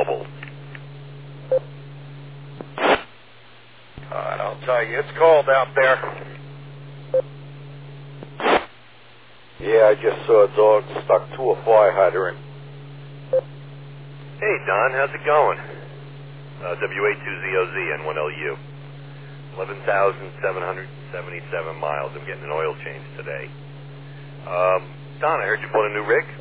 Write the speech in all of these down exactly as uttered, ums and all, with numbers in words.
Mobile. Uh, I'll tell you, it's cold out there. Yeah, I just saw a dog stuck to a fire hydrant. Hey, Don, how's it going? Uh, W A two Z O Z N one L U. eleven thousand seven hundred seventy-seven miles. I'm getting an oil change today. Um, Don, I heard you bought a new rig?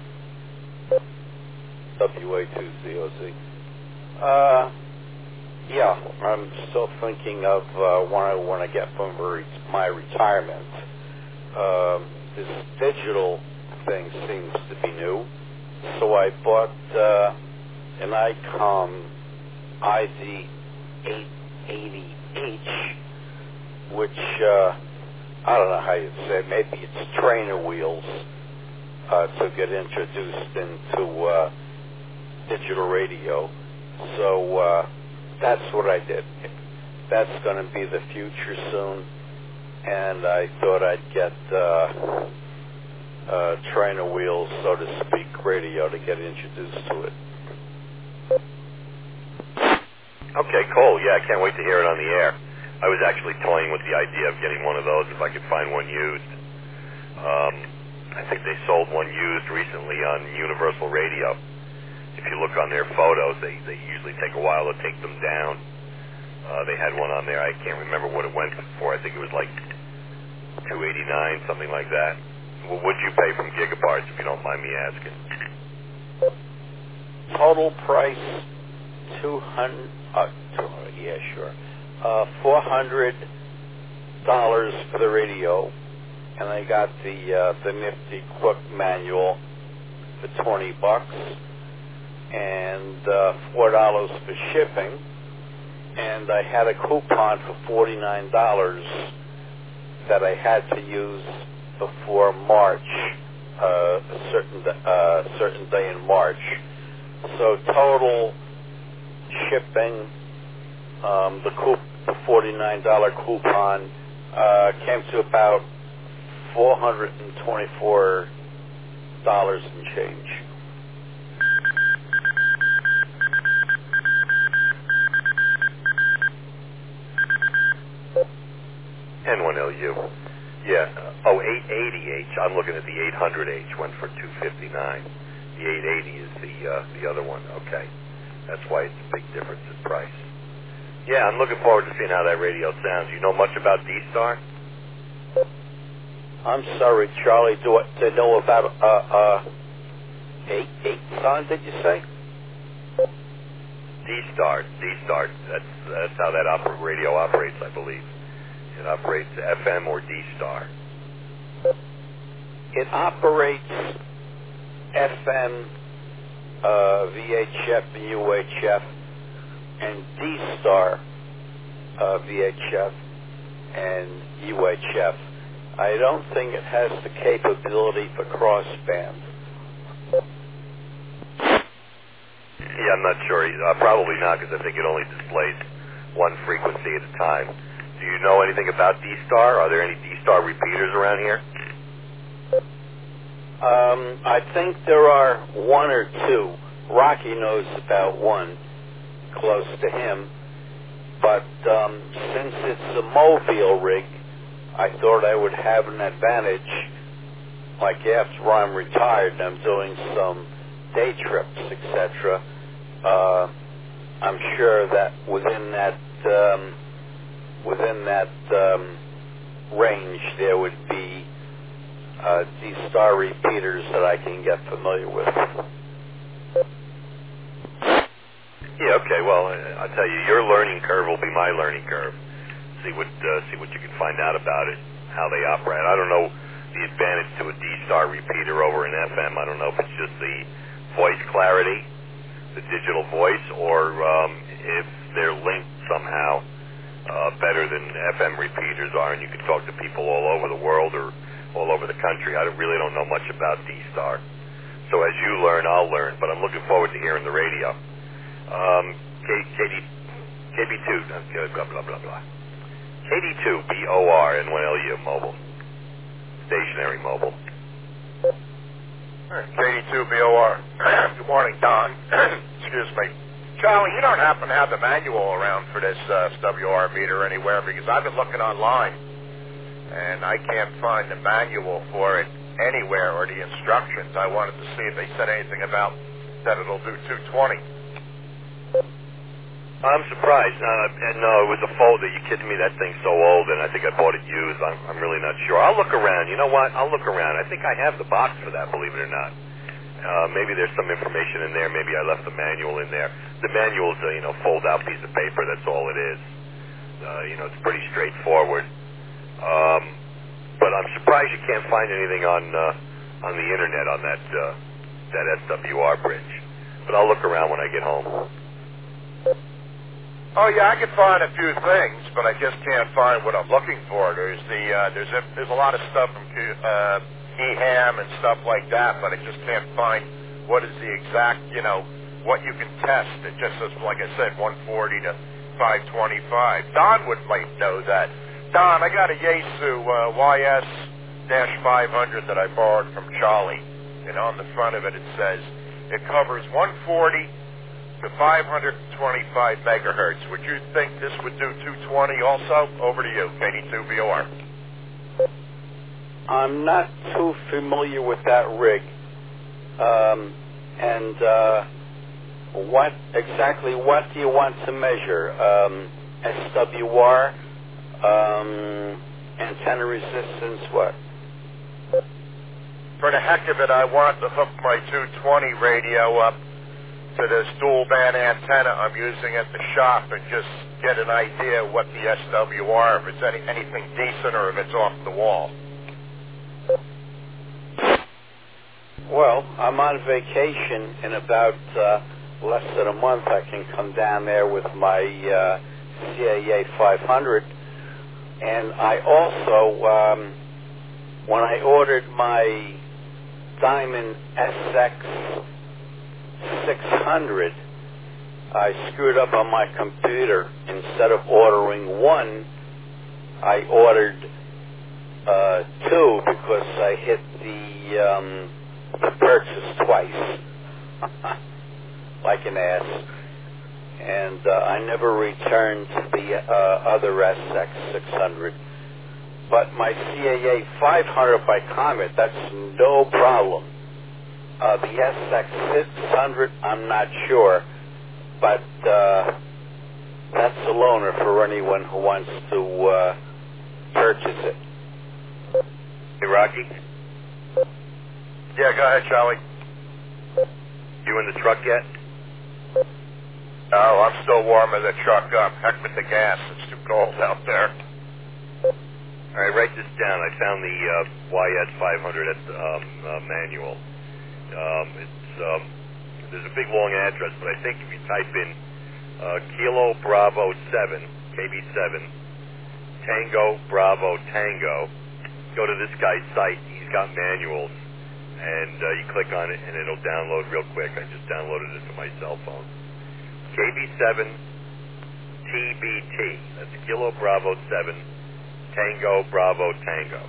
W A two Z O Z. Uh, yeah, I'm still thinking of uh, what I want to get from re- my retirement. Um, this digital thing seems to be new, so I bought uh, an ICOM I Z eight eighty H, which uh, I don't know how you'd say it. Maybe it's trainer wheels uh, to get introduced into uh, digital radio. So uh, that's what I did. That's going to be the future soon, and I thought I'd get uh, uh, trainer wheels, so to speak, radio to get introduced to it. Okay, cool. Yeah, I can't wait to hear it on the air. I was actually toying with the idea of getting one of those if I could find one used. Um, I think they sold one used recently on Universal Radio. If you look on their photos, they, they usually take a while to take them down. Uh, they had one on there. I can't remember what it went for. I think it was like two eighty-nine, something like that. Well, what'd you pay from Gigaparts, if you don't mind me asking? Total price two hundred. Uh, two hundred. Yeah, sure. Uh, four hundred dollars for the radio, and I got the uh, the nifty Quick manual for twenty bucks, and uh, four dollars for shipping. And I had a coupon for forty-nine dollars that I had to use before March, uh, a certain uh, certain day in March. So total shipping, um, the coup the forty-nine dollar coupon uh, came to about four hundred and twenty-four dollars and change. N one L U. Yeah. Uh, oh, eight eighty H. I'm looking at the eight hundred H. Went for two fifty-nine. The eight eighty is the uh, the other one. Okay. That's why it's a big difference in price. Yeah, I'm looking forward to seeing how that radio sounds. You know much about D-Star? I'm sorry, Charlie. Do I to know about uh uh eight eight son? Did you say? D-Star. D-Star. That's that's how that oper- radio operates, I believe. It operates F M or D-Star. It operates F M, uh, V H F, and U H F, and D-Star, uh, V H F, and U H F. I don't think it has the capability for crossband. Yeah, I'm not sure. Uh, probably not, because I think it only displays one frequency at a time. Do you know anything about D-Star? Are there any D-Star repeaters around here? Um, I think there are one or two. Rocky knows about one close to him. But um, since it's a mobile rig, I thought I would have an advantage. Like after I'm retired and I'm doing some day trips, et cetera, uh, I'm sure that within that um, within that um, range there would be uh, D-Star repeaters that I can get familiar with. Yeah, okay. Well, I'll tell you, your learning curve will be my learning curve. See what uh, see what you can find out about it, how they operate. I don't know the advantage to a D-Star repeater over an F M. I don't know if it's just the voice clarity, the digital voice, or um, if they're linked somehow uh, better than F M repeaters are, and you can talk to people all over the world or all over the country. I don't, really don't know much about D-Star. So as you learn, I'll learn, but I'm looking forward to hearing the radio. Um, K, KD, K B two, blah, blah, blah, blah. K D two B O R N one L U mobile. Stationary mobile. K D two B O R. Good morning, Don. Excuse me. Charlie, you don't happen to have the manual around for this uh, S W R meter anywhere, because I've been looking online, and I can't find the manual for it anywhere or the instructions. I wanted to see if they said anything about that it'll do two twenty. I'm surprised. Uh, and no, it was a folder. You kidding me? That thing's so old, and I think I bought it used. I'm, I'm really not sure. I'll look around. You know what? I'll look around. I think I have the box for that, believe it or not. Uh, maybe there's some information in there. Maybe I left the manual in there. The manual's a, you know, fold-out piece of paper. That's all it is. Uh, you know, it's pretty straightforward. Um, but I'm surprised you can't find anything on uh, on the internet on that uh, that S W R bridge. But I'll look around when I get home. Oh yeah, I can find a few things, but I just can't find what I'm looking for. There's the uh, there's a, there's a lot of stuff from uh, E ham and stuff like that, but I just can't find what is the exact, you know, what you can test. It just says, like I said, one forty to five twenty-five. Don would might know that. Don, I got a Yaesu uh, Y S five hundred that I borrowed from Charlie, and on the front of it it says it covers one forty to five twenty-five megahertz. Would you think this would do two twenty also? Over to you, K D two V O R. I'm not too familiar with that rig. Um, and uh, what exactly, what do you want to measure? Um, S W R, um, antenna resistance, what? For the heck of it, I want to hook my two twenty radio up to this dual band antenna I'm using at the shop and just get an idea what the S W R, if it's any, anything decent or if it's off the wall. Well, I'm on vacation in about uh, less than a month. I can come down there with my uh, C A A five hundred. And I also, um, when I ordered my Diamond S X six hundred, I screwed up on my computer. Instead of ordering one, I ordered uh, two because I hit the, um, the purchase twice, like an ass. And uh, I never returned the uh, other S X six hundred. But my C A A five hundred by Comet, that's no problem. Uh, the S X six hundred, I'm not sure, but uh, that's a loaner for anyone who wants to uh, purchase it. Hey, Rocky? Yeah, go ahead, Charlie. You in the truck yet? No, I'm still warming the truck up. Heck with the gas. It's too cold out there. All right, write this down. I found the uh, Y S five hundred at the um, uh, manual. Um, it's um, there's a big long address, but I think if you type in uh, Kilo Bravo seven, K B seven, Tango Bravo Tango, go to this guy's site. He's got manuals, and uh, you click on it, and it'll download real quick. I just downloaded it to my cell phone. K B seven T B T. That's Kilo Bravo seven, Tango Bravo Tango.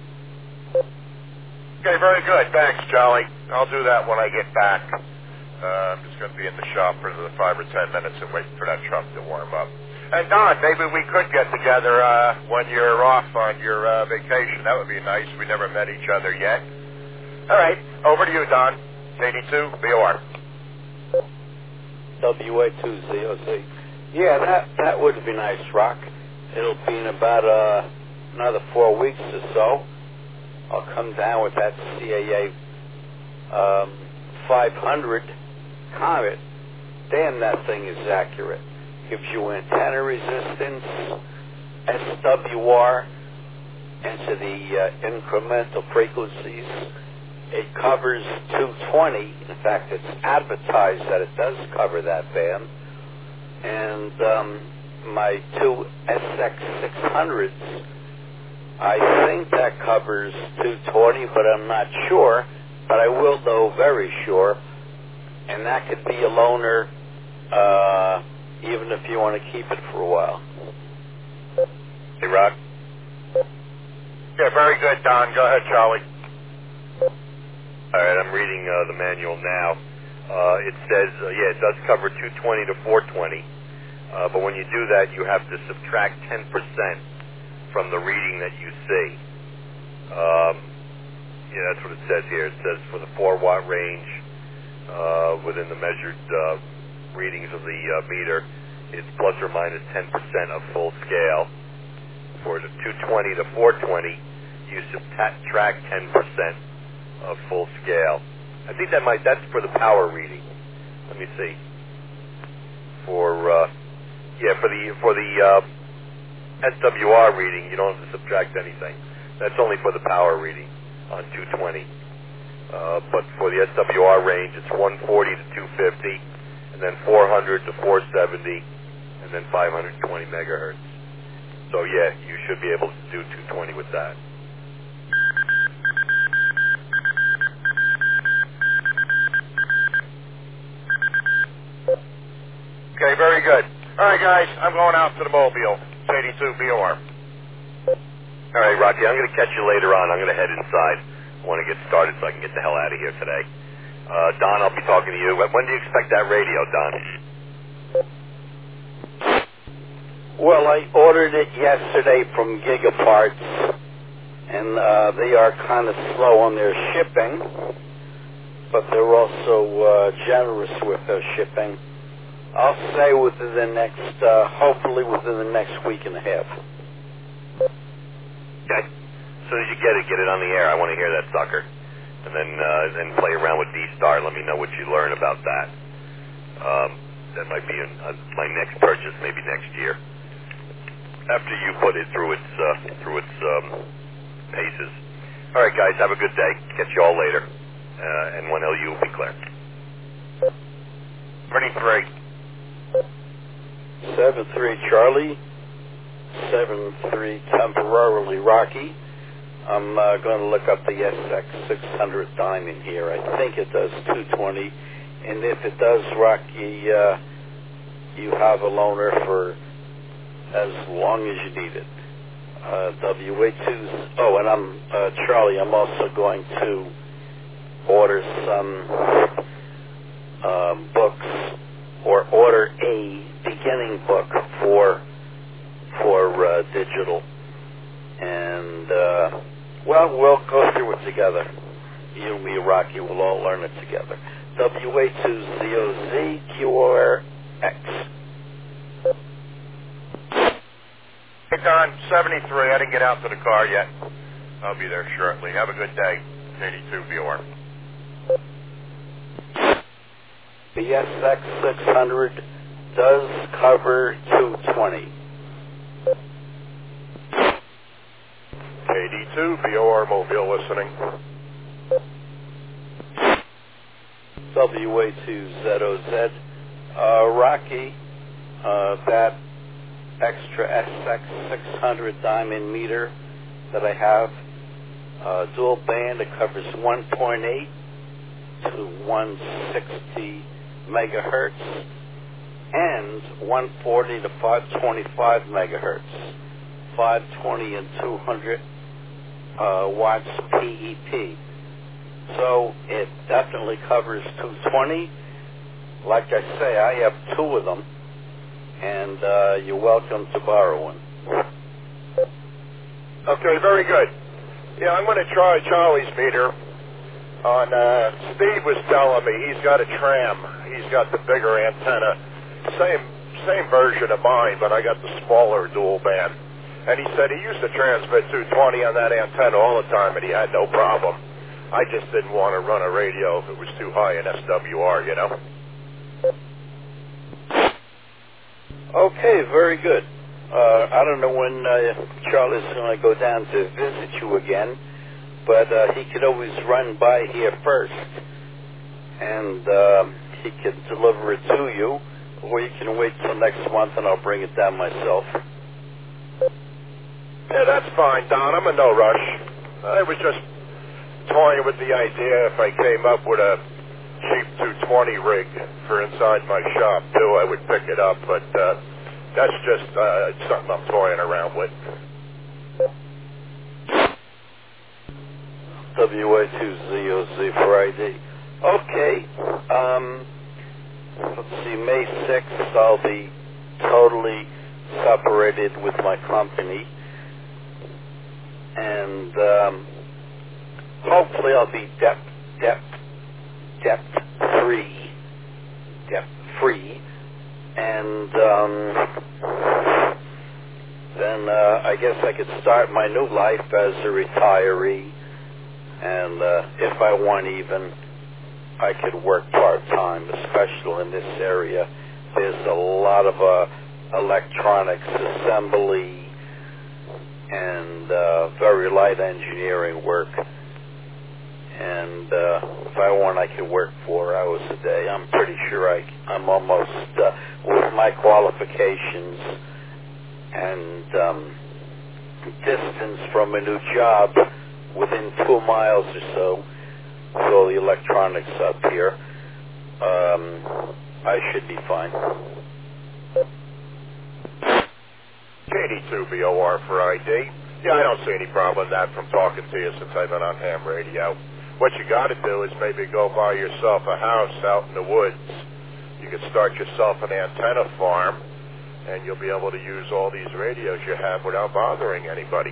Okay, very good. Thanks, Charlie. I'll do that when I get back. Uh, I'm just going to be in the shop for the five or ten minutes and wait for that truck to warm up. And Don, maybe we could get together uh, when you're off on your uh, vacation. That would be nice. We never met each other yet. All right, over to you, Don. K D two V O R. W A two Z O C. Yeah, that that would be nice, Rock. It'll be in about uh, another four weeks or so. I'll come down with that C A A um, five hundred Comet. Damn, that thing is accurate. Gives you antenna resistance, S W R, into the uh, incremental frequencies. It covers two twenty. In fact, it's advertised that it does cover that band. And um, my two S X six hundreds, I think that covers two twenty, but I'm not sure. But I will know very sure. And that could be a loaner, uh, even if you want to keep it for a while. Hey, Rock? Yeah, very good, Don. Go ahead, Charlie. All right, I'm reading uh, the manual now. uh, it says, uh, yeah, it does cover two twenty to four twenty, uh, but when you do that, you have to subtract ten percent from the reading that you see. Um, yeah, that's what it says here. It says for the four watt range, uh, within the measured uh, readings of the uh, meter, it's plus or minus ten percent of full scale. For the two twenty to four twenty, you subtract ten percent of full scale. I think that might, that's for the power reading. Let me see. For, uh, yeah, for the, for the uh, S W R reading, you don't have to subtract anything. That's only for the power reading on two twenty. Uh, but for the S W R range, it's one forty to two fifty, and then four hundred to four seventy, and then five hundred twenty megahertz. So yeah, you should be able to do two twenty with that. Okay, very good. All right, guys, I'm going out to the Mobile. It's eighty-two B O R. All right, Rocky, I'm going to catch you later on. I'm going to head inside. I want to get started so I can get the hell out of here today. Uh, Don, I'll be talking to you. When, when do you expect that radio, Don? Well, I ordered it yesterday from Gigaparts, and uh, they are kind of slow on their shipping, but they're also uh, generous with their shipping. I'll say within the next, uh, hopefully within the next week and a half. Okay. As soon as you get it, get it on the air. I want to hear that sucker. And then uh, then play around with D-Star. Let me know what you learn about that. Um, that might be in, uh, my next purchase, maybe next year. After you put it through its uh, through its um, paces. All right, guys, have a good day. Catch you all later. Uh, and one L U will be clear. twenty-three. seven three Charlie, seven three temporarily Rocky. I'm uh, going to look up the S X six hundred Diamond here. I think it does two twenty, and if it does, Rocky, uh, you have a loaner for as long as you need it. Uh, W A two, oh, and I'm, uh, Charlie, I'm also going to order some um, books, or order a beginning book for for uh, digital, and uh, well, we'll go through it together. You, me, Rocky, we'll all learn it together. W A two Z O Z Q R X. Hey, Don, seventy-three. I didn't get out to the car yet. I'll be there shortly. Have a good day. eighty-two B O R. The S X six hundred does cover two twenty. eighty-two B O R Mobile listening. W A two Z O Z. Uh, Rocky, uh, that extra S X six hundred Diamond meter that I have, uh, dual band, it covers one point eight to one sixty megahertz and one forty to five twenty-five megahertz, five twenty and two hundred uh, watts P E P. So it definitely covers two twenty. Like I say, I have two of them, and uh, you're welcome to borrow one. Okay, very good. Yeah, I'm going to try Charlie's meter. On uh, Steve was telling me he's got a tram. He's got the bigger antenna, same same version of mine, but I got the smaller dual band. And he said he used to transmit two twenty on that antenna all the time, and he had no problem. I just didn't want to run a radio if it was too high in S W R, you know. Okay, very good. Uh, I don't know when uh, Charlie's going to go down to visit you again, but uh, he could always run by here first, and uh, he could deliver it to you, or you can wait till next month and I'll bring it down myself. Yeah, that's fine, Don. I'm in no rush. I was just toying with the idea if I came up with a cheap two twenty rig for inside my shop, too, I would pick it up, but uh, that's just uh, something I'm toying around with. W A two Z O Z Friday. Okay. Um, let's see, May sixth, I'll be totally separated with my company. And um, hopefully I'll be debt, debt, debt free. Debt free. And um, then uh, I guess I could start my new life as a retiree. And uh, if I want even, I could work part-time, especially in this area. There's a lot of uh, electronics assembly and uh, very light engineering work. And uh, if I want, I could work four hours a day. I'm pretty sure I, I'm almost, uh, with my qualifications and um, distance from a new job, within two miles or so, with all the electronics up here, um, I should be fine. Katie two B O R for I D. Yeah, I don't see any problem in that from talking to you since I've been on ham radio. What you got to do is maybe go buy yourself a house out in the woods. You could start yourself an antenna farm, and you'll be able to use all these radios you have without bothering anybody.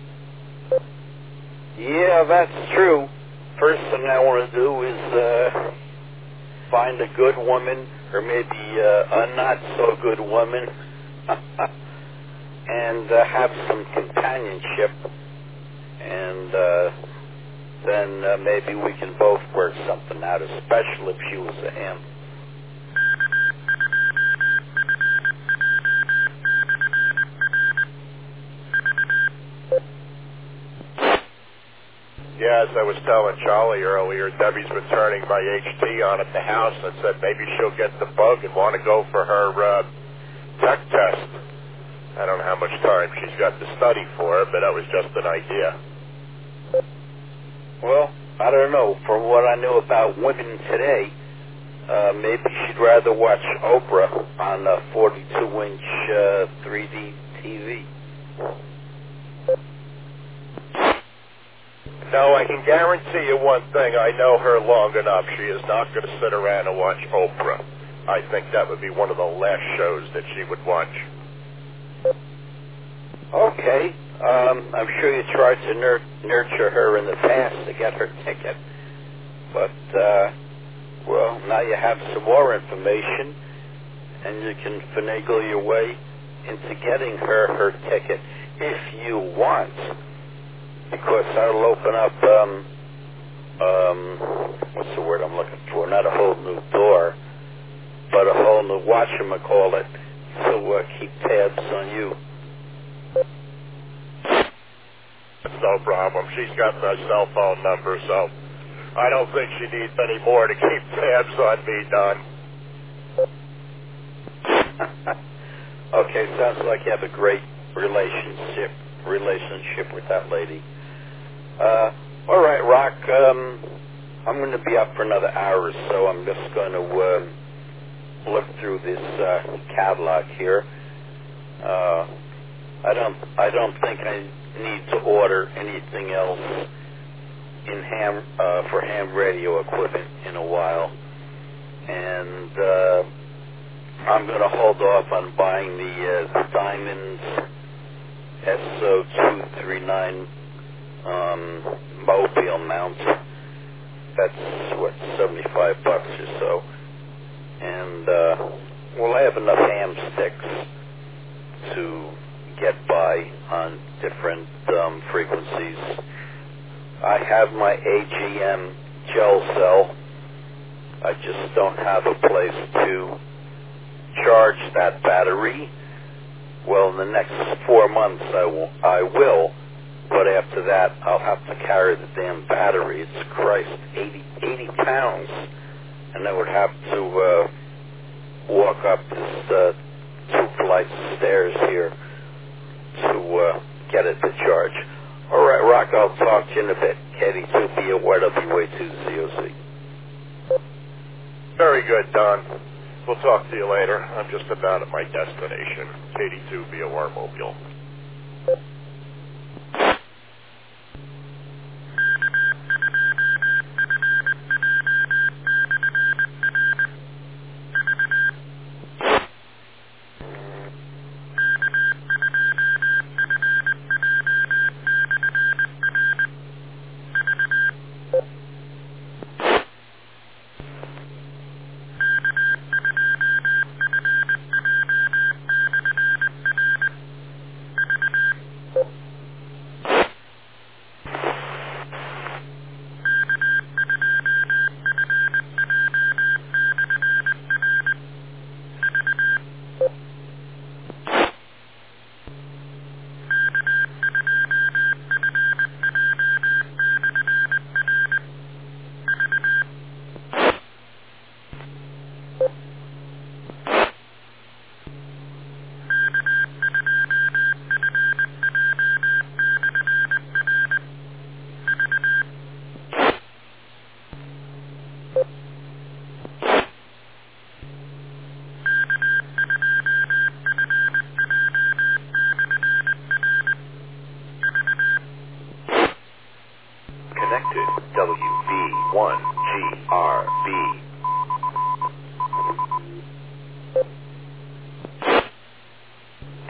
Yeah, that's true. First thing I want to do is uh, find a good woman, or maybe uh, a not-so-good woman, and uh, have some companionship, and uh, then uh, maybe we can both work something out, especially if she was a ham. Yeah, as I was telling Charlie earlier, Debbie's been turning my H T on at the house and said maybe she'll get the bug and want to go for her uh, tech test. I don't know how much time she's got to study for it, but that was just an idea. Well, I don't know. From what I know about women today, uh, maybe she'd rather watch Oprah on a forty-two inch uh, three D T V. No, I can guarantee you one thing. I know her long enough. She is not going to sit around and watch Oprah. I think that would be one of the last shows that she would watch. Okay. Um, I'm sure you tried to nur- nurture her in the past to get her ticket. But, uh, well, now you have some more information, and you can finagle your way into getting her her ticket if you want. Because that'll open up, um, um, what's the word I'm looking for? Not a whole new door, but a whole new whatchamacallit to uh, keep tabs on you. That's no problem. She's got my cell phone number, so I don't think she needs any more to keep tabs on me, Don. Okay, sounds like you have a great relationship relationship with that lady. Uh, all right, Rock. Um, I'm going to be up for another hour or so. I'm just going to uh, look through this uh, catalog here. Uh, I don't. I don't think I need to order anything else in ham uh, for ham radio equipment in a while, and uh, I'm going to hold off on buying the uh, Diamonds S O two thirty-nine um, mobile mount. That's what, seventy-five bucks or so. And uh, well, I have enough ham sticks to get by on different um, frequencies. I have my A G M gel cell. I just don't have a place to charge that battery. Well, in the next four months I will, I will, but after that I'll have to carry the damn battery. It's Christ, eighty, eighty pounds, and I would have to uh, walk up this uh, two flights of stairs here to uh, get it to charge. All right, Rock, I'll talk to you in a bit. Katie two B O Y W A two Z O C. Very good, Don. We'll talk to you later. I'm just about at my destination, Katie two B O R Mobile.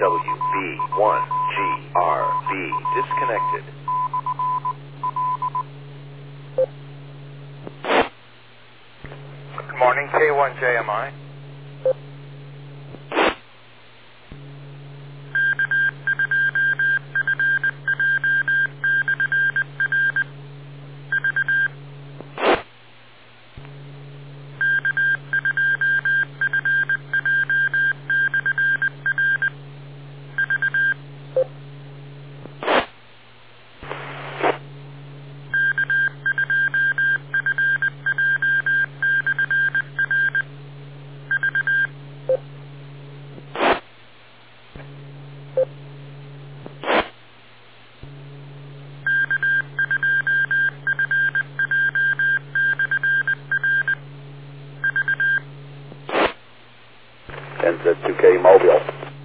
W B one G R B disconnected. Good morning, K one J M I. N Z two K Mobile.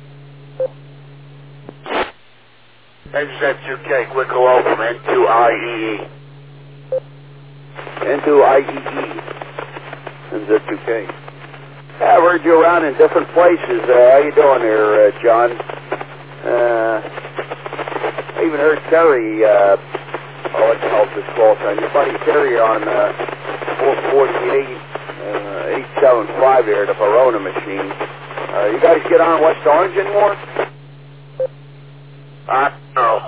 N Z two K, quick hello from N two I E E. N two I E E. N Z two K. Yeah, I heard you around in different places. Uh, how you doing there, uh, John? Uh, I even heard Terry, uh, oh, what the hell's this call sign? Your buddy Terry on uh, four forty-eight, uh, eight seventy-five there, the Verona machine. Uh, you guys get on West Orange anymore? Uh, no.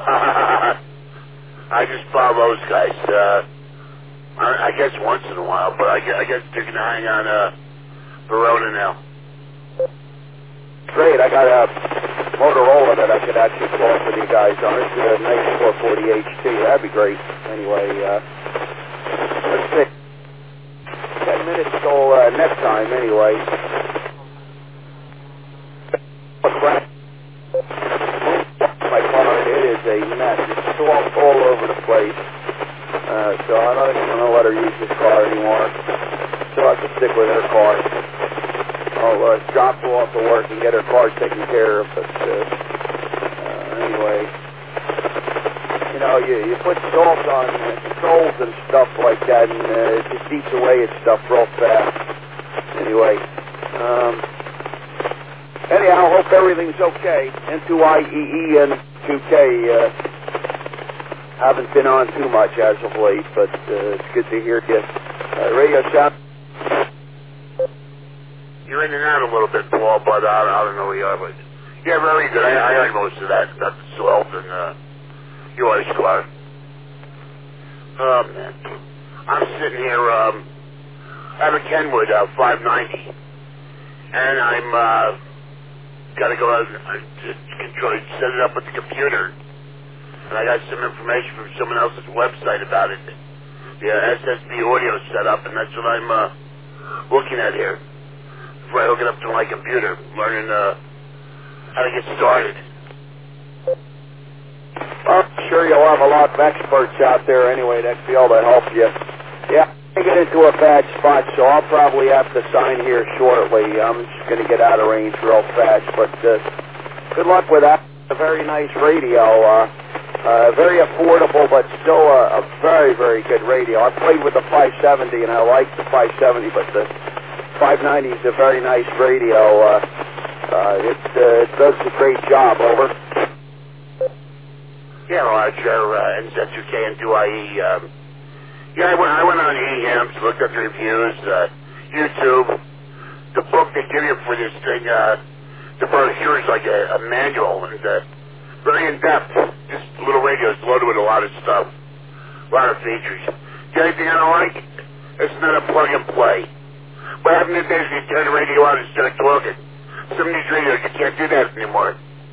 I just follow those guys. Uh, I, I guess once in a while, but I guess, I guess they're going to hang on uh, Verona now. Great, I got a Motorola that I could actually call for you guys on. It's a nice four forty H T. That'd be great. Anyway, uh, let's see. Ten minutes till uh, next time, anyway. My car, it is a mess. It's all, all over the place. Uh, so I'm not going to let her use this car anymore. So I have to stick with her car. I'll uh, drop her off to work and get her car taken care of. But uh, uh, anyway, you know, you, you put salt on uh, controls and stuff like that, and uh, it just eats away at stuff real fast. Anyway, um, anyhow, hope everything's okay. N two I E E and two K uh, haven't been on too much as of late, but uh, it's good to hear you. Uh, radio sound. You're in and out a little bit, Paul, but uh, I don't know where you are. But yeah, very good. I, I heard most of that. Got the salt and uh, your ice car. Oh, man. I'm sitting here. Um, I have a Kenwood uh, five ninety, and I'm uh, got to go out and uh, control, set it up with the computer. And I got some information from someone else's website about it. The uh, S S B audio setup, and that's what I'm uh, looking at here. Before I hook it up to my computer, learning uh, how to get started. Well, I'm sure you'll have a lot of experts out there anyway that'll be able to help you. Yeah, I get into a bad spot, so I'll probably have to sign here shortly. I'm just going to get out of range real fast, but uh, good luck with that. A very nice radio. Uh, uh, very affordable, but still a, a very, very good radio. I played with the five seventy, and I like the five seventy, but the five ninety is a very nice radio. Uh, uh, it, uh, it does a great job. Over. Yeah, Roger. Uh, N Z two K and two I E. Um, yeah, I went, I went on E M S, looked at the reviews, uh, YouTube. The book they give you for this thing, uh, the brochure is like a, a manual, and uh, very in-depth. This little radio is loaded with a lot of stuff, a lot of features. The only thing I don't like, it's not a plug-and-play. What happened to days when you turn the radio on and start talking? Some of these radios, you can't do that anymore.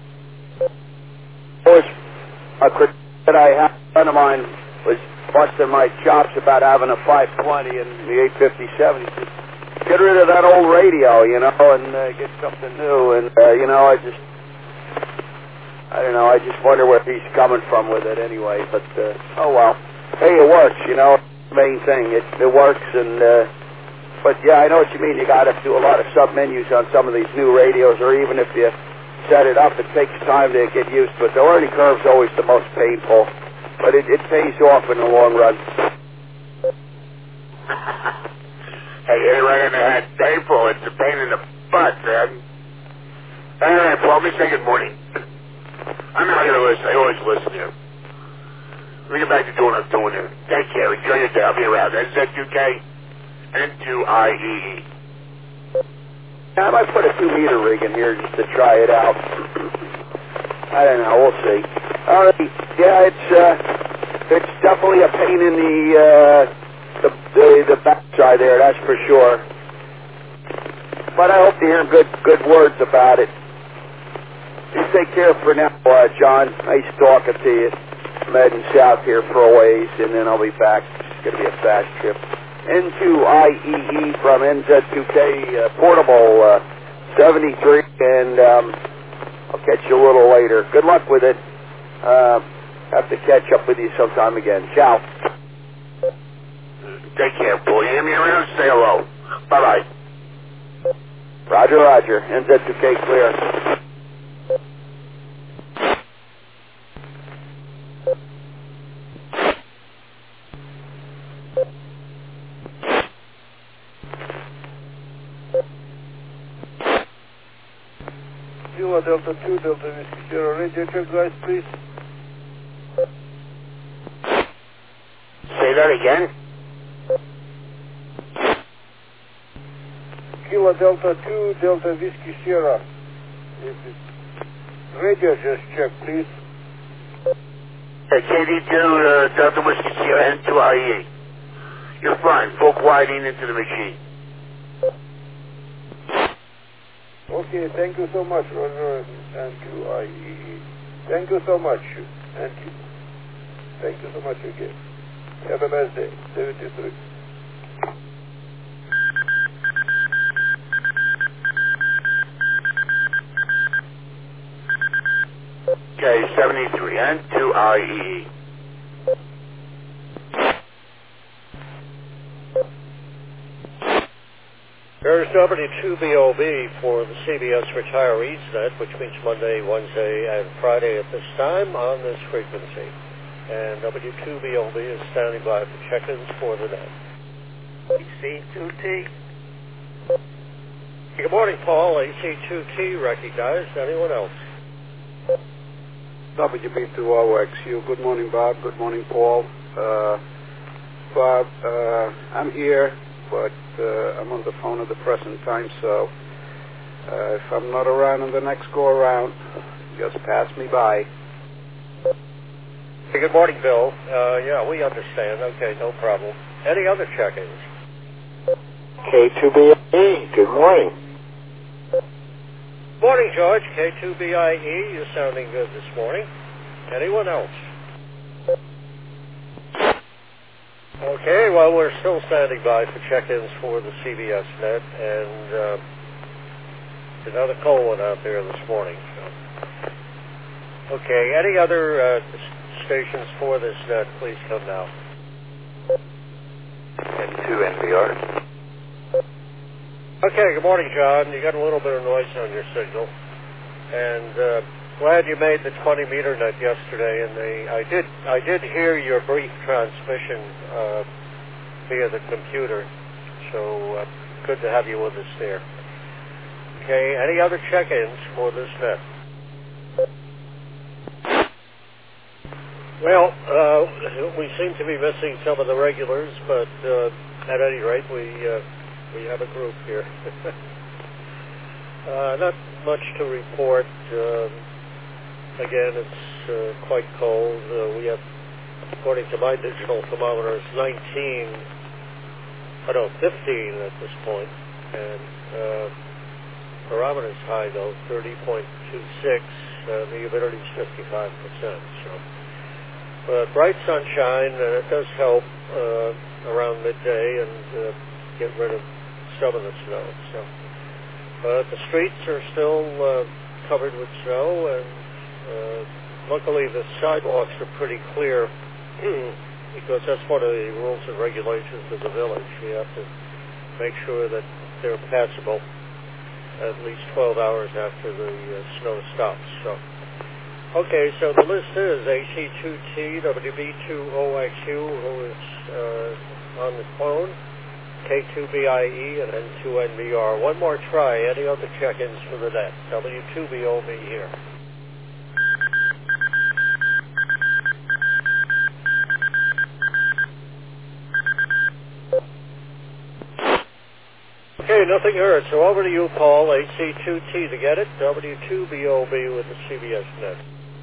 Was a critic that I had, a friend of mine was busting my chops about having a five twenty and the eight fifty-seven. He said, get rid of that old radio, you know, and uh, get something new. And, uh, you know, I just, I don't know, I just wonder where he's coming from with it anyway. But, uh, oh, well. Hey, it works, you know, main thing. It, it works, and, uh, but, yeah, I know what you mean. You got to do a lot of sub-menus on some of these new radios, or even if you set it up, it takes time to get used to it. The learning curve's always the most painful, but it, it pays off in the long run. Hey, you're right in the head. Painful. It's a pain in the butt, man. All right, well, me say good morning. I'm out here listening. I always listen here. Let me get back to doing what I'm doing here. Take care. Enjoy your day. I'll be around. N Z two K, N two I E E. I might put a two-meter rig in here just to try it out. I don't know. We'll see. All right. Yeah, it's uh, it's definitely a pain in the uh, the the, the backside there. That's for sure. But I hope to hear good good words about it. You take care for now, uh, John. Nice talking to you. I'm heading south here for a ways, and then I'll be back. It's going to be a fast trip. N two I E E from N Z two K uh, Portable uh, seventy-three, and um, I'll catch you a little later. Good luck with it. Uh, have to catch up with you sometime again. Ciao. Take care, Paul. You hear me around? Say hello. Bye-bye. Roger, roger. N Z two K clear. Kilo Delta two, Delta Whiskey Sierra, radio check, guys, please. Say that again? Kilo Delta two, Delta Whiskey Sierra. Radio just check, please. Hey, K D two, uh, Delta Whiskey Sierra, N two I E. You're fine. Full quieting into the machine. Okay, thank you so much, Roger, N two I E. Thank you so much, N two. Thank you so much again. Have a nice day. seventy-three. Okay, seventy-three, N two I E. There's W two B O B for the C B S Retirees Net, which means Monday, Wednesday, and Friday at this time on this frequency. And W two B O B is standing by for check-ins for the net. A C two T. Good morning, Paul. A C two T recognized. Anyone else? W B two O X U. Good morning, Bob. Good morning, Paul. Uh, Bob, uh, I'm here, but uh, I'm on the phone at the present time, so uh, if I'm not around on the next go-around, just pass me by. Hey, good morning, Bill. Uh, yeah, we understand. Okay, no problem. Any other check-ins? K two B E, good morning. Morning, George. K two B I E. You're sounding good this morning. Anyone else? Okay, well, we're still standing by for check-ins for the C B S net, and uh, another cold one out there this morning. So. Okay, any other uh, stations for this net, please come now. N two N P R. Okay, good morning, John. You got a little bit of noise on your signal, and uh, glad you made the twenty meter net yesterday. And they, I did, I did hear your brief transmission uh, via the computer, so uh, good to have you with us there. Okay, any other check-ins for this net? Well, uh, we seem to be missing some of the regulars, but uh, at any rate, we. Uh, We have a group here. uh, not much to report. Um, again, it's uh, quite cold. Uh, we have, according to my digital thermometers, nineteen, I don't know, fifteen at this point. And uh, barometer's high, though, thirty point two six. Uh, the humidity's fifty-five percent. So, but bright sunshine, and it does help uh, around midday and uh, get rid of some of the snow. So, but the streets are still uh, covered with snow, and uh, luckily the sidewalks are pretty clear because that's one of the rules and regulations of the village. We have to make sure that they're passable at least twelve hours after the uh, snow stops. So, okay, so the list is A C two T, W B two O X U, who is uh, on the phone. K two B I E, and N two N B R. One more try. Any other check-ins for the net? W two B O B here. Okay, nothing heard. So over to you, Paul, H C two T to get it. W two B O B with the C B S net.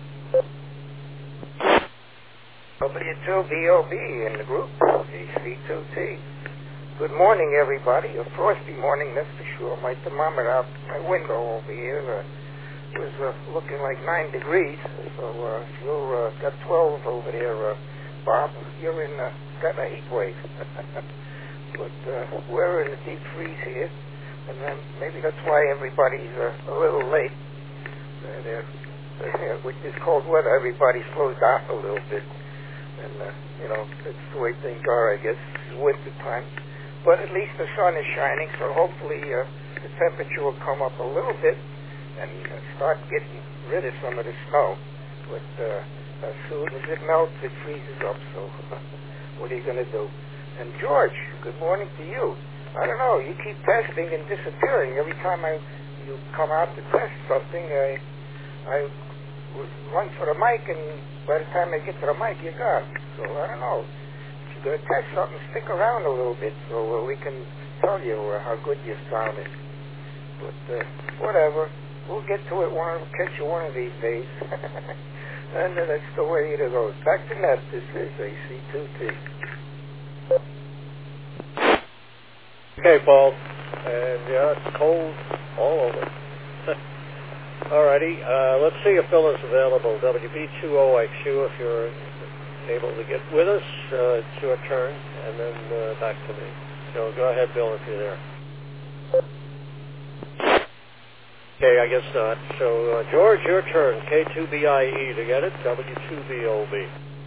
W two B O B in the group, H C two T. Good morning, everybody. A frosty morning, that's for sure. My thermometer out my window over here uh, was uh, looking like nine degrees. So uh, you're uh, got twelve over there, uh, Bob. You're in uh, got a heat wave. But uh, we're in a deep freeze here, and then maybe that's why everybody's uh, a little late. Uh, they're, uh, with this cold weather, everybody slows down a little bit. And, uh, you know, that's the way things are, I guess. It's winter time. But at least the sun is shining, so hopefully uh, the temperature will come up a little bit and uh, start getting rid of some of the snow. But uh, as soon as it melts, it freezes up. So what are you going to do? And George, good morning to you. I don't know, you keep testing and disappearing. Every time I you come out to test something, I, I run for the mic, and by the time I get to the mic, you're gone. So I don't know. If you're going to test something, stick around a little bit so uh, we can tell you uh, how good you sounded. But uh, whatever. We'll get to it one, we'll catch you one of these days. And uh, that's the way it goes. Back to net, this is A C two T. Okay, Paul. And yeah, it's cold all over. Alrighty, uh, let's see if Bill is available. W B two O X U, if you're able to get with us, uh, it's your turn, and then uh, back to me. So go ahead, Bill, if you're there. Okay, I guess not. So, uh, George, your turn. K two B I E to get it. W two B O B.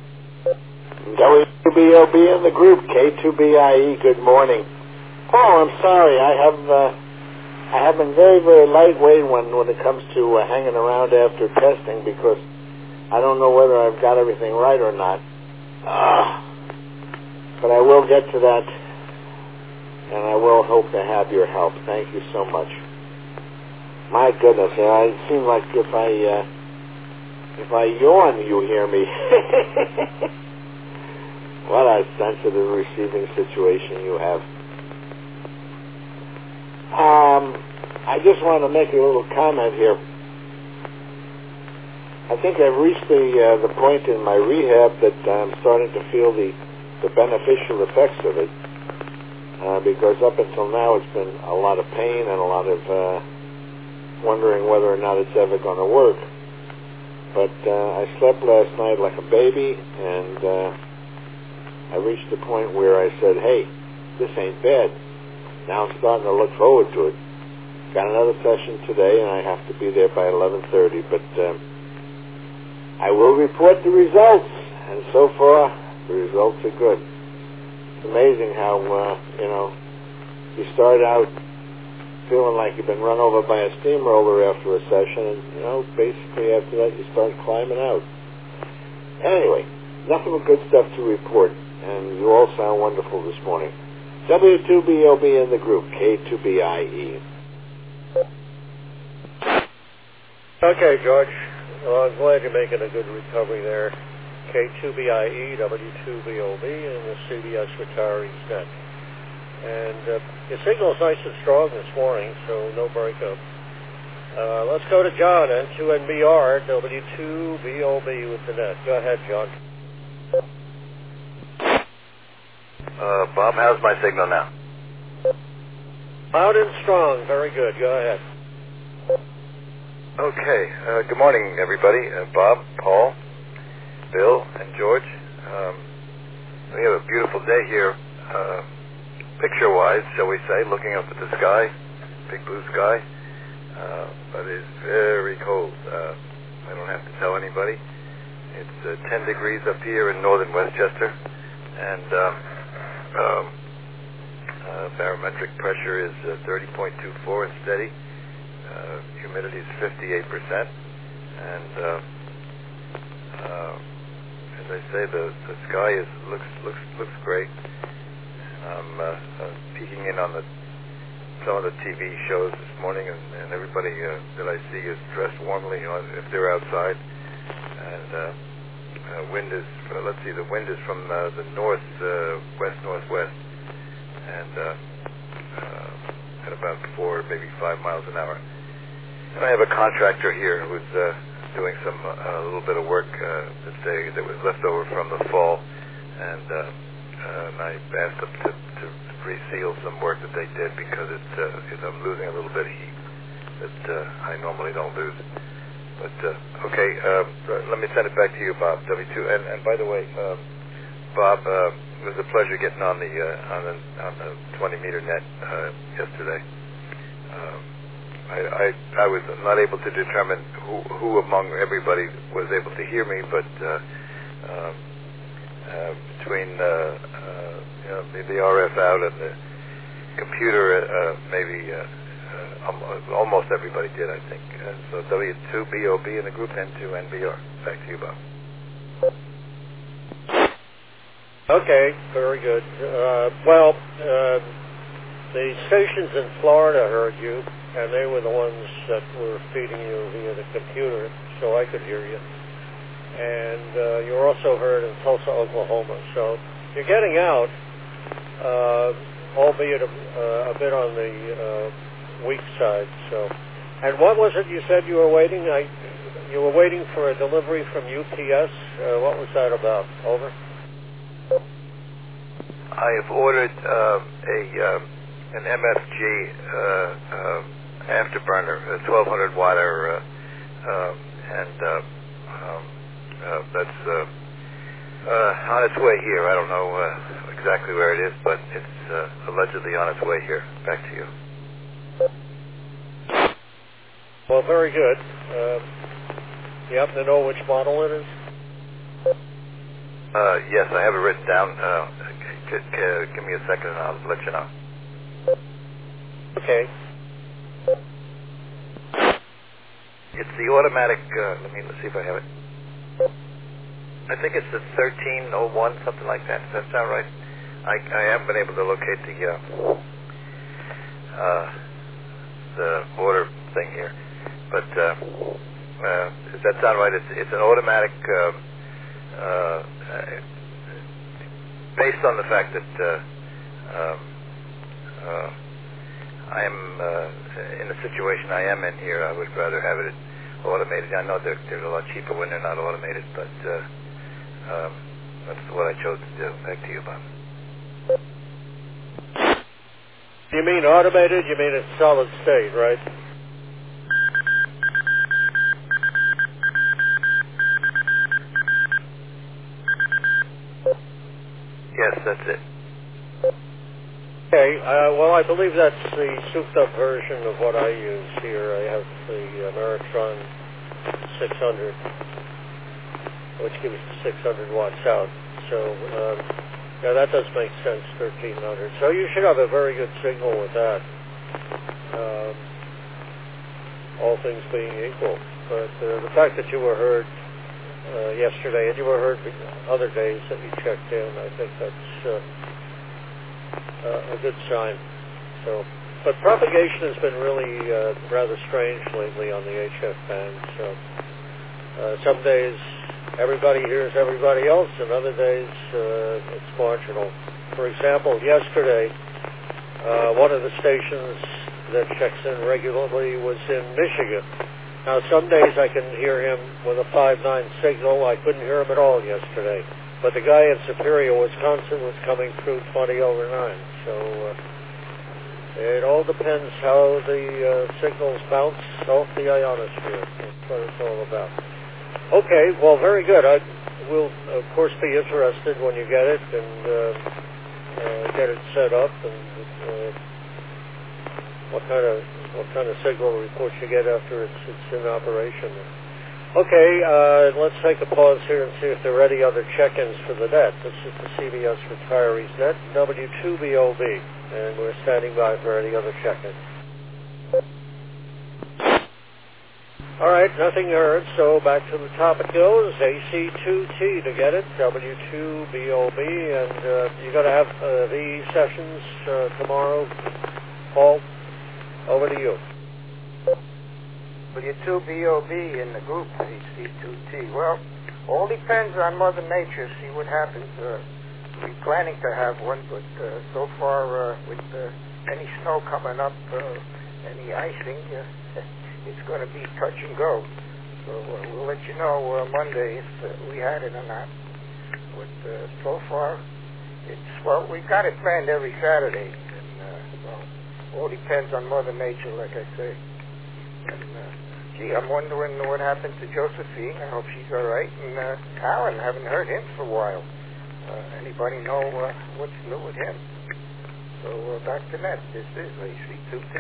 W two B O B in the group. K two B I E, good morning. Paul, I'm sorry. I have uh, I have been very, very lightweight when, when it comes to uh, hanging around after testing because I don't know whether I've got everything right or not. Uh, but I will get to that, and I will hope to have your help. Thank you so much. My goodness, uh, it seems like if I uh, if I yawn, you hear me. What a sensitive receiving situation you have. Um, I just want to make a little comment here. I think I've reached the uh, the point in my rehab that I'm starting to feel the, the beneficial effects of it. Uh, because up until now it's been a lot of pain and a lot of uh, wondering whether or not it's ever going to work. But uh, I slept last night like a baby, and uh, I reached the point where I said, hey, this ain't bad. Now I'm starting to look forward to it. Got another session today, and I have to be there by eleven thirty, but um, I will report the results, and so far, the results are good. It's amazing how, uh, you know, you start out feeling like you've been run over by a steamroller after a session, and, you know, basically after that you start climbing out. Anyway, nothing but good stuff to report, and you all sound wonderful this morning. W two B O B in the group, K two B I E. Okay, George. Well, I'm glad you're making a good recovery there. K two B I E, W two B O B, and the C B S retirees net. And uh, your signal's nice and strong this morning, so no breakup. Uh, let's go to John, N two N B R, W two B O B with the net. Go ahead, John. Uh, Bob, how's my signal now? Loud and strong. Very good. Go ahead. Okay. Uh, good morning, everybody. Uh, Bob, Paul, Bill, and George. Um, we have a beautiful day here, uh, picture-wise, shall we say, looking up at the sky, big blue sky. Uh, but it's very cold. Uh, I don't have to tell anybody. It's uh, ten degrees up here in northern Westchester, and um, um, uh, barometric pressure is uh, thirty point two four and steady. Uh, humidity is fifty-eight percent, and uh, uh, as I say, the, the sky is looks looks looks great. I'm uh, uh, peeking in on the some of the T V shows this morning, and, and everybody uh, that I see is dressed warmly, you know, if they're outside. And uh, uh, wind is, uh, let's see, the wind is from uh, the north, uh, west, northwest, and uh, uh, at about four, maybe five miles an hour. And I have a contractor here who's uh, doing some a uh, little bit of work uh, this day that was left over from the fall, and, uh, uh, and I asked them to, to reseal some work that they did because it, uh, it, I'm losing a little bit of heat that uh, I normally don't lose. But uh, okay, uh, let me send it back to you, Bob. W two. And, and by the way, uh, Bob, uh, it was a pleasure getting on the uh, on the on the twenty meter net uh, yesterday. Um, I, I I was not able to determine who who among everybody was able to hear me, but uh, um, uh, between uh, uh, you know, the, the R F out and the computer, uh, maybe. Uh, Uh, almost everybody did, I think. Uh, so W two B O B in the group, N two N B R. Back to you, Bob. Okay, very good. Uh, well, uh, the stations in Florida heard you, and they were the ones that were feeding you via the computer, so I could hear you. And uh, you're also heard in Tulsa, Oklahoma. So you're getting out, uh, albeit a, uh, a bit on the uh, weak side. So, and what was it you said you were waiting? I, you were waiting for a delivery from U P S. Uh, what was that about? Over. I have ordered uh, a um, an M F G uh, uh, afterburner, a twelve hundred watter, uh, uh, and uh, um, uh, that's uh, uh, on its way here. I don't know uh, exactly where it is, but it's uh, allegedly on its way here. Back to you. Well, very good. Uh, you happen to know which model it is? Uh, yes, I have it written down. Uh, c- c- give me a second and I'll let you know. Okay. It's the automatic, uh, let me let's see if I have it. I think it's the thirteen oh one, something like that. Does that sound right? I, I haven't been able to locate the, uh, uh, the order thing here. But uh, uh, does that sound right? It's, it's an automatic, uh, uh, based on the fact that uh, um, uh, I am uh, in the situation I am in here. I would rather have it automated. I know they're, they're a lot cheaper when they're not automated, but uh, um, that's what I chose to do. Back to you, Bob. You mean automated? You mean it's solid state, right? Yes, that's it. Okay, uh, well, I believe that's the souped-up version of what I use here. I have the Ameritron six hundred, which gives six hundred watts out. So, um, yeah, that does make sense, thirteen hundred. So you should have a very good signal with that, um, all things being equal. But uh, the fact that you were heard uh, yesterday, and you were heard other days that you checked in, I think that's uh, uh, a good sign. So, but propagation has been really uh, rather strange lately on the H F band. So uh, some days everybody hears everybody else, and other days uh, it's marginal. For example, yesterday, uh, one of the stations that checks in regularly was in Michigan. Now, some days I can hear him with a five nine signal. I couldn't hear him at all yesterday. But the guy in Superior, Wisconsin, was coming through twenty over nine. So uh, it all depends how the uh, signals bounce off the ionosphere. That's what it's all about. Okay, well, very good. I will, of course, be interested when you get it and uh, uh, get it set up and uh, what kind of what kind of signal reports you get after it's, it's in operation. Okay, uh, let's take a pause here and see if there are any other check-ins for the net. This is the C B S Retirees Net, W two B O B, and we're standing by for any other check-ins. All right, nothing heard, so back to the top it goes. A C two T to get it, W two B O B, and uh, you're going to have uh, the sessions uh, tomorrow. Paul, over to you. W two B O B in the group, A C two T. Well, all depends on Mother Nature, see what happens. Uh, we're planning to have one, but uh, so far uh, with uh, any snow coming up, uh, any icing, uh, it's going to be touch and go. So uh, we'll let you know uh, Monday if uh, we had it or not. But uh, so far, it's, well, we've got it planned every Saturday. And, uh, well, all depends on Mother Nature, like I say. And, uh, gee, I'm wondering what happened to Josephine. I hope she's all right. And uh, Alan, haven't heard him for a while. Uh, anybody know uh, what's new with him? So uh, back to net. This is A C two T.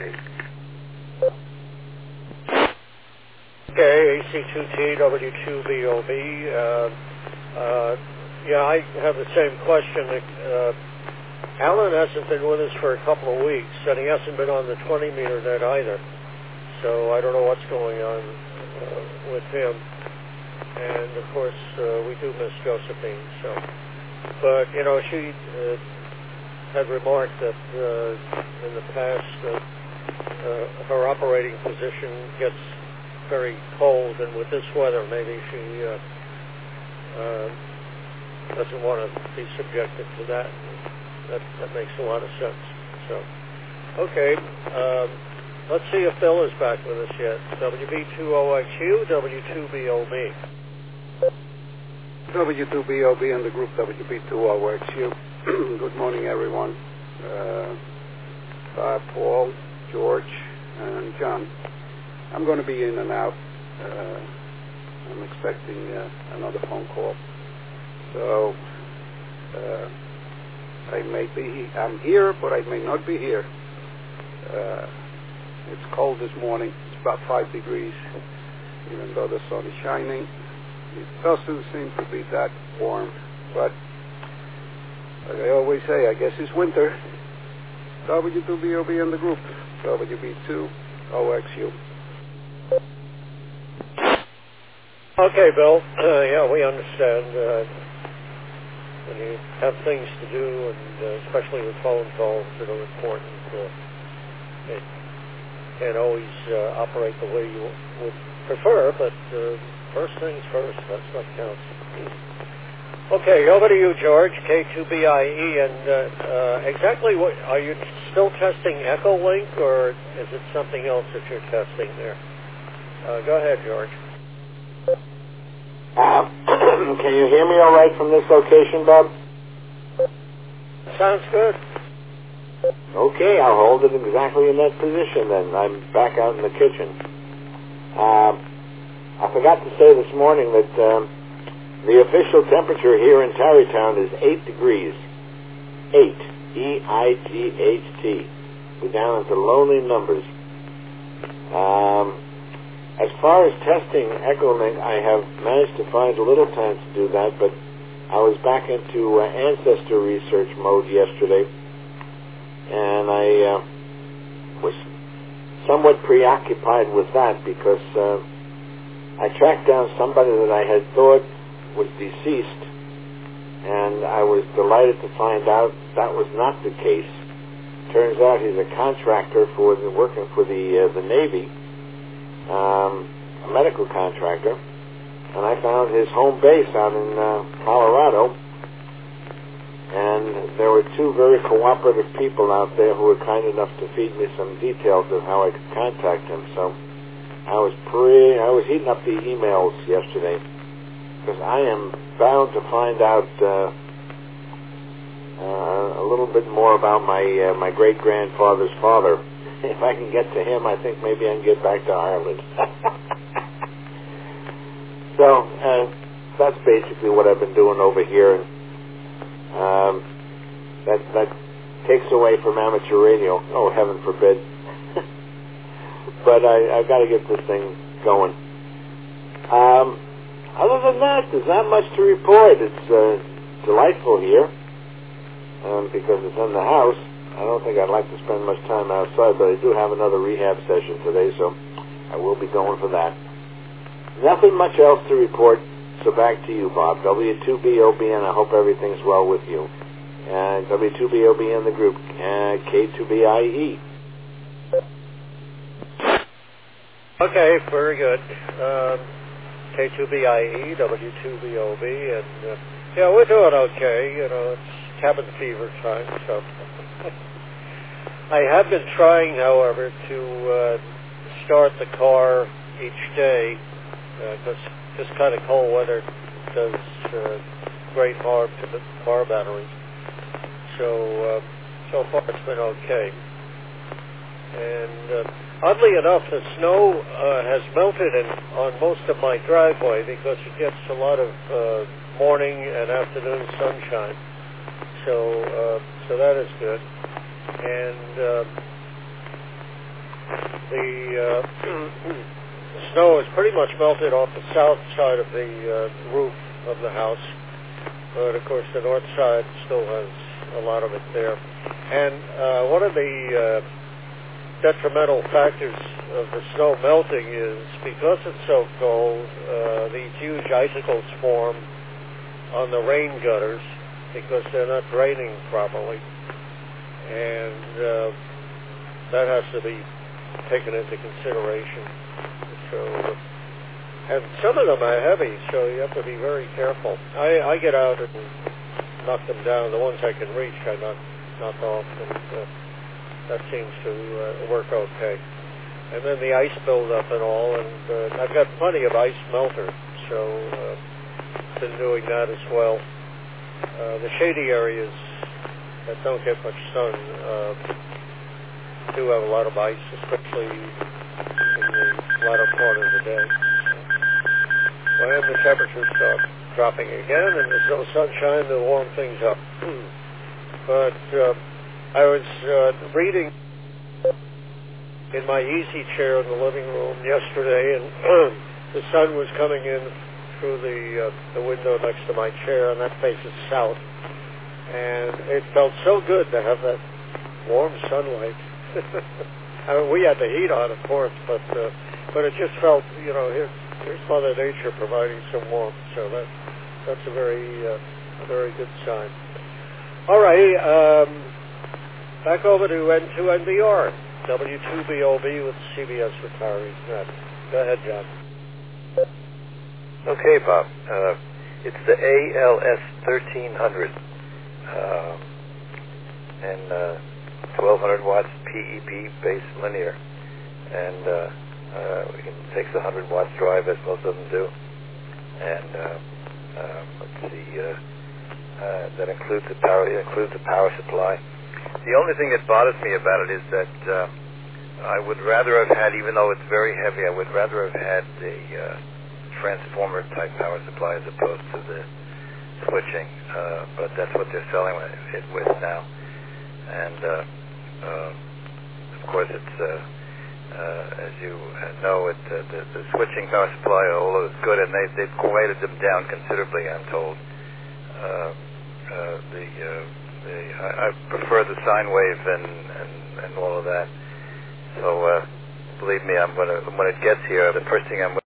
Okay, A C two T, W two B O B. Uh, uh, yeah, I have the same question. Uh, Alan hasn't been with us for a couple of weeks, and he hasn't been on the twenty meter net either. So I don't know what's going on uh, with him. And, of course, uh, we do miss Josephine. So, But, you know, she uh, had remarked that uh, in the past uh, uh, her operating position gets very cold, and with this weather, maybe she uh, uh, doesn't want to be subjected to that. That, that makes a lot of sense. So, okay, um, let's see if Bill is back with us yet. W B two O X U, W two B O B. W two B O B and the group W B two O X U. Good morning, everyone. Uh, Bob, Paul, George, and John. I'm going to be in and out. Uh, I'm expecting uh, another phone call. So uh, I may be, I'm here, but I may not be here. Uh, it's cold this morning. It's about five degrees, even though the sun is shining. It doesn't seem to be that warm, but like I always say, I guess it's winter. W two B O B in the group, W B two O X U. Okay, Bill. Uh, yeah, we understand. Uh, when you have things to do, and uh, especially with phone calls that are important, uh, it can't always uh, operate the way you would prefer, but uh, first things first, that's what counts. Okay, over to you, George, K two B I E, and uh, uh, exactly what, are you still testing Echolink, or is it something else that you're testing there? Uh, go ahead, George. Uh, can you hear me all right from this location, Bob? Sounds good. Okay, I'll hold it exactly in that position then. I'm back out in the kitchen. Uh, I forgot to say this morning that um, the official temperature here in Tarrytown is eight degrees. Eight. E I G H T. We're down into lonely numbers. Um... As far as testing Echolink, I have managed to find a little time to do that, but I was back into uh, ancestor research mode yesterday, and I uh, was somewhat preoccupied with that because uh, I tracked down somebody that I had thought was deceased, and I was delighted to find out that was not the case. Turns out he's a contractor for the, working for the uh, the Navy. Um, a medical contractor, and I found his home base out in uh, Colorado, and there were two very cooperative people out there who were kind enough to feed me some details of how I could contact him. So I was pre I was heating up the emails yesterday because I am bound to find out uh, uh, a little bit more about my uh, my great grandfather's father. If I can get to him, I think maybe I can get back to Ireland. So uh, that's basically what I've been doing over here. And um, that that takes away from amateur radio. Oh, heaven forbid! But I, I've got to get this thing going. Um, other than that, there's not much to report. It's uh, delightful here um, because it's in the house. I don't think I'd like to spend much time outside, but I do have another rehab session today, so I will be going for that. nothing much else to report. So back to you, Bob. W two B O B, and I hope everything's well with you. And W two B O B in the group, and K two B I E. Okay, very good. Um, K two B I E, W two B O B, and uh, yeah, we're doing okay. You know, it's cabin fever time, so. I have been trying, however, to uh, start the car each day, because uh, this kind of cold weather does uh, great harm to the car batteries. So, uh, so far it's been okay. And uh, oddly enough, the snow uh, has melted in, on most of my driveway because it gets a lot of uh, morning and afternoon sunshine. So, uh, so that is good. And uh, the uh, snow is pretty much melted off the south side of the uh, roof of the house, but of course the north side still has a lot of it there. And uh, one of the uh, detrimental factors of the snow melting is because it's so cold, uh, these huge icicles form on the rain gutters because they're not draining properly. And uh, that has to be taken into consideration. So, and some of them are heavy, so you have to be very careful. I, I get out and knock them down. The ones I can reach, I knock, knock off, and uh, that seems to uh, work okay. And then the ice buildup and all, and uh, I've got plenty of ice melter, so uh, been doing that as well. Uh, the shady areas that don't get much sun uh, do have a lot of ice, especially in the latter part of the day. When the temperatures start dropping again and there's no sunshine to warm things up. But uh, I was uh, reading in my easy chair in the living room yesterday, and the sun was coming in through the uh, the window next to my chair, and that faces south. And it felt so good to have that warm sunlight. I mean, we had the heat on, of course, but uh, but it just felt, you know, here, here's Mother Nature providing some warmth. So that that's a very uh, a very good sign. All right, um, back over to N two N B R, W two B O B with C B S Retirees Net. Go ahead, John. Okay, Bob. Uh, it's the A L S thirteen hundred. Uh, and uh, twelve hundred watts P E P base linear, and uh, uh, we can takes a one hundred watts drive as most of them do, and uh, uh, let's see, uh, uh, that includes the power. It includes the power supply. The only thing that bothers me about it is that uh, I would rather have had, even though it's very heavy, I would rather have had the uh, transformer type power supply as opposed to the switching, uh, but that's what they're selling it with now. And uh, uh, of course, it's uh, uh, as you know, it, uh, the, the switching power supply, although it's good, and they, they've weighted them down considerably, I'm told. Uh, uh, the, uh, the I, I prefer the sine wave and, and, and all of that. So uh, believe me, I'm gonna when it gets here, the first thing I'm